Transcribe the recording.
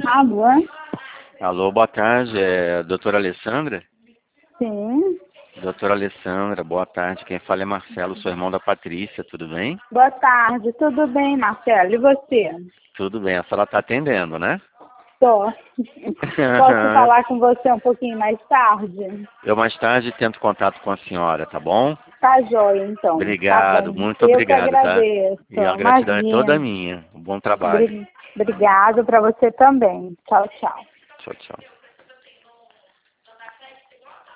Alô? Alô, boa tarde, é a doutora Alessandra? Sim. Doutora Alessandra, boa tarde. Quem fala é Marcelo, sou irmão da Patrícia, tudo bem? Boa tarde, tudo bem, Marcelo? E você? Tudo bem, a senhora está atendendo, né? Tô. Posso falar com você um pouquinho mais tarde? Eu mais tarde tento contato com a senhora, tá bom? Tá joia, então. Tá Obrigado, bom. muito Eu que obrigado, tá? agradeço. E a gratidão é toda Imagina. minha. Um bom trabalho. Obrigado para você também. Tchau, tchau. Tchau, tchau.